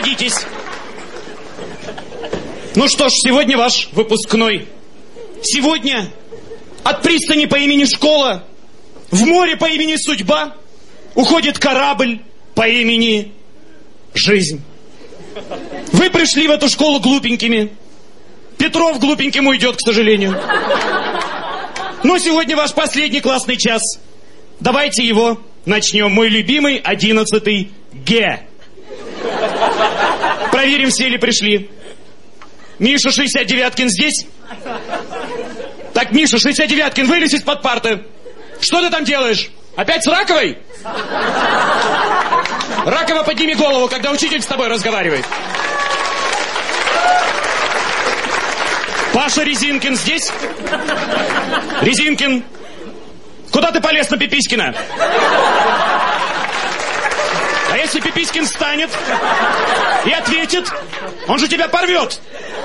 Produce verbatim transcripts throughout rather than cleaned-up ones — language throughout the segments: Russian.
Садитесь. Ну что ж, сегодня ваш выпускной. Сегодня от пристани по имени Школа в море по имени Судьба уходит корабль по имени Жизнь. Вы пришли в эту школу глупенькими. Петров глупеньким уйдет, к сожалению. Но сегодня ваш последний классный час. Давайте его начнем. Мой любимый одиннадцатый Г. Проверим, все ли пришли. Миша шестьдесят девяткин здесь? Так, Миша шестьдесят девяткин, вылезь из-под парты. Что ты там делаешь? Опять с Раковой? Ракова, подними голову, когда учитель с тобой разговаривает. Паша Резинкин здесь? Резинкин, куда ты полез на Пиписькина? А если Пиписькин встанет и ответит, он же тебя порвет.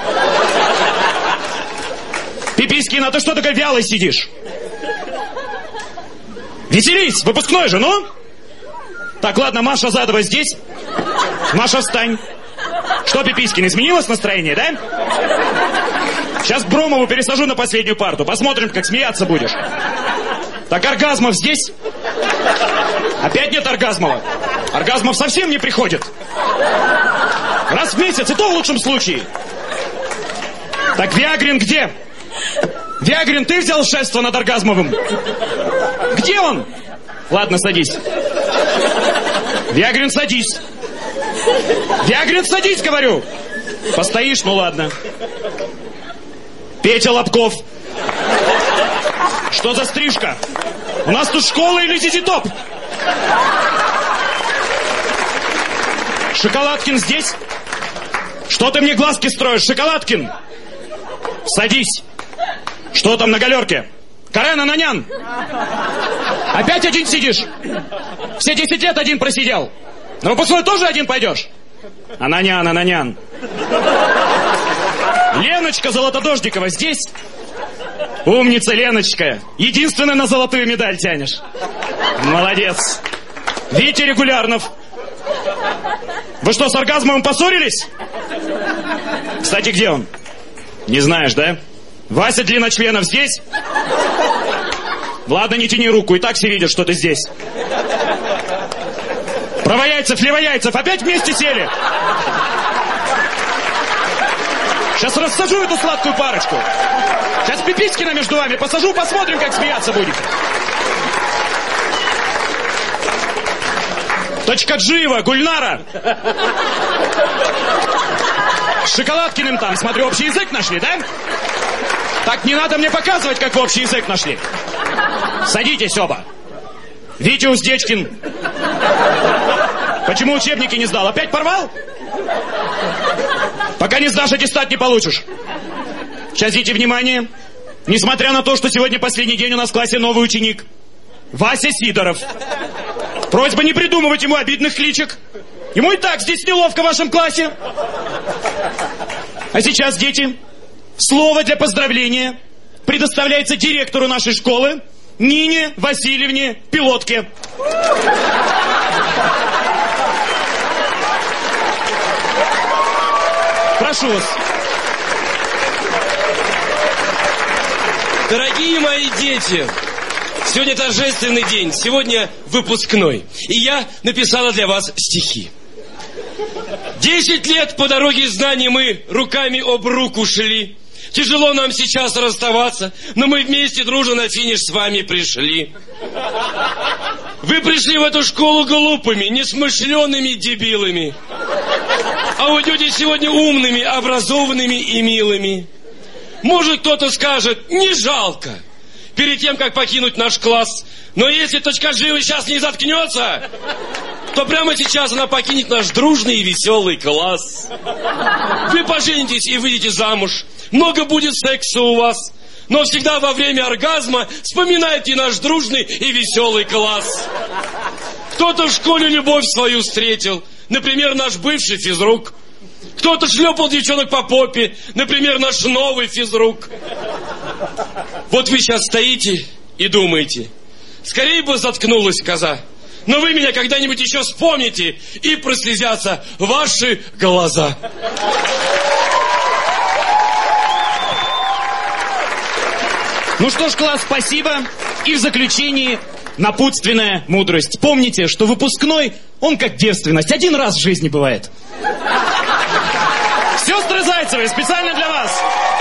Пиписькин, а ты что такой вялый сидишь? Веселись, выпускной же, ну? Так, ладно, Маша Задова здесь. Маша, встань. Что, Пиписькин, изменилось настроение, да? Сейчас Бромову пересажу на последнюю парту. Посмотрим, как смеяться будешь. Так, Оргазмов здесь? Опять нет Оргазмова? Оргазмов совсем не приходит. Раз в месяц, и то в лучшем случае. Так, Виагрин где? Виагрин, ты взял шефство над Оргазмовым? Где он? Ладно, садись. Виагрин, садись. Виагрин, садись, говорю. Постоишь, ну ладно. Петя Лобков. Что за стрижка? У нас тут школа или зизитоп? Шоколадкин здесь? Что ты мне глазки строишь, Шоколадкин? Садись. Что там на галерке? Карен Ананян. Опять один сидишь? Все десять лет один просидел. На выпускной тоже один пойдешь? Ананян, Ананян. Леночка Золотодождикова здесь? Умница, Леночка. Единственная на золотую медаль тянешь. Молодец. Витя Регулярнов. Вы что, с Оргазмовым поссорились? Кстати, где он? Не знаешь, да? Вася Длинночленов здесь? Ладно, не тяни руку, и так все видят, что ты здесь. Правояйцев, левояйцев, опять вместе сели? Сейчас рассажу эту сладкую парочку. Сейчас Пиписькина между вами посажу, посмотрим, как смеяться будете. Точка Джиева, Гульнара. С Шоколадкиным там, смотрю, общий язык нашли, да? Так, не надо мне показывать, как вы общий язык нашли. Садитесь оба. Витя Уздечкин. Почему учебники не сдал? Опять порвал? Пока не сдашь, аттестат не получишь. Сейчас, дети, внимание. Несмотря на то, что сегодня последний день у нас в классе новый ученик. Вася Сидоров. Просьба не придумывать ему обидных кличек. Ему и так здесь неловко в вашем классе. А сейчас, дети, слово для поздравления предоставляется директору нашей школы Нине Васильевне Пилотке. Прошу вас. Дорогие мои дети, сегодня торжественный день, сегодня выпускной. И я написала для вас стихи. Десять лет по дороге знаний мы руками об руку шли. Тяжело нам сейчас расставаться, но мы вместе дружно на финиш с вами пришли. Вы пришли в эту школу глупыми, несмышленными дебилами. А уйдете сегодня умными, образованными и милыми. Может, кто-то скажет, не жалко, перед тем, как покинуть наш класс. Но если точка Джиева сейчас не заткнется, то прямо сейчас она покинет наш дружный и веселый класс. Вы поженитесь и выйдете замуж. Много будет секса у вас. Но всегда во время оргазма вспоминайте наш дружный и веселый класс. Кто-то в школе любовь свою встретил. Например, наш бывший физрук. Кто-то шлепал девчонок по попе. Например, наш новый физрук. Вот вы сейчас стоите и думаете, скорее бы заткнулась коза. но вы меня когда-нибудь еще вспомните, и прослезятся ваши глаза. Ну что ж, класс, спасибо. И в заключении напутственная мудрость. Помните, что выпускной, он как девственность, один раз в жизни бывает. Сестры Зайцевы, специально для вас.